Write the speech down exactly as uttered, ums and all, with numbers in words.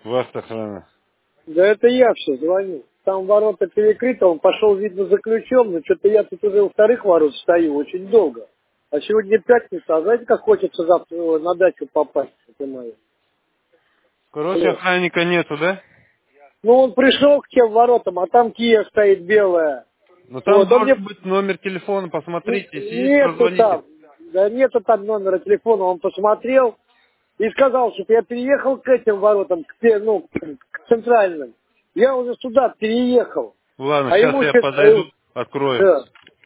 Вас охрана. Да это я все звоню. Там ворота перекрыты, он пошел, видно, за ключом, но что-то я тут уже у вторых ворот стою очень долго. А сегодня пятница, а знаете, как хочется завтра э, на дачу попасть, это мое. Короче, Алло. охранника нету, да? Ну, он пришел к тем воротам, а там Кия стоит белая. Ну там Вот, он мне... должен быть номер телефона, н- посмотрите, если есть, Нету прозвоните. там, да нету там номера телефона, он посмотрел и сказал, что я переехал к этим воротам, к, те- ну, к к центральным. Я уже сюда переехал. Ладно, А сейчас ему я что-то... подойду, открою. Да.